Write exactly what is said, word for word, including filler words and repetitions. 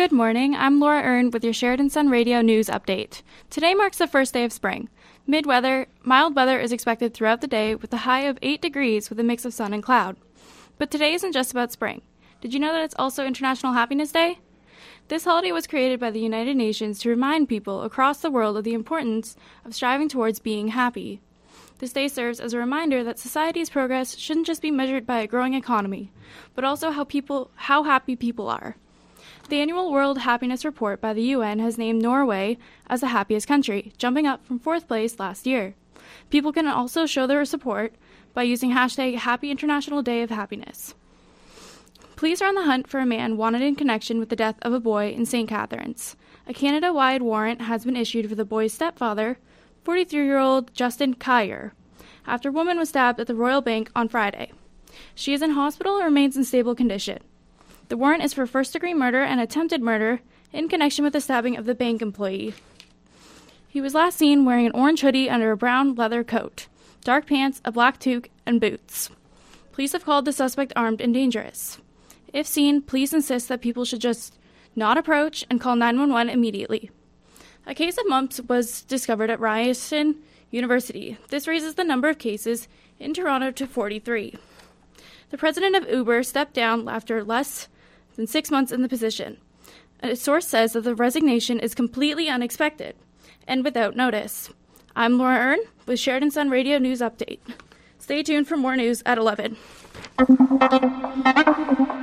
Good morning, I'm Laura Earn with your Sheridan Sun Radio News Update. Today marks the first day of spring. Mid-weather, mild weather is expected throughout the day with a high of eight degrees with a mix of sun and cloud. But today isn't just about spring. Did you know that it's also International Happiness Day? This holiday was created by the United Nations to remind people across the world of the importance of striving towards being happy. This day serves as a reminder that society's progress shouldn't just be measured by a growing economy, but also how people, how happy people are. The annual World Happiness Report by the U N has named Norway as the happiest country, jumping up from fourth place last year. People can also show their support by using hashtag Happy International Day of Happiness. Police are on the hunt for a man wanted in connection with the death of a boy in Saint Catharines. A Canada-wide warrant has been issued for the boy's stepfather, forty-three-year-old Justin Kyer, after a woman was stabbed at the Royal Bank on Friday. She is in hospital and remains in stable condition. The warrant is for first-degree murder and attempted murder in connection with the stabbing of the bank employee. He was last seen wearing an orange hoodie under a brown leather coat, dark pants, a black toque, and boots. Police have called the suspect armed and dangerous. If seen, police insist that people should just not approach and call nine one one immediately. A case of mumps was discovered at Ryerson University. This raises the number of cases in Toronto to forty-three. The president of Uber stepped down after less than six months in the position. A source says that the resignation is completely unexpected and without notice. I'm Laura Earn with Sheridan Sun Radio News Update. Stay tuned for more news at eleven.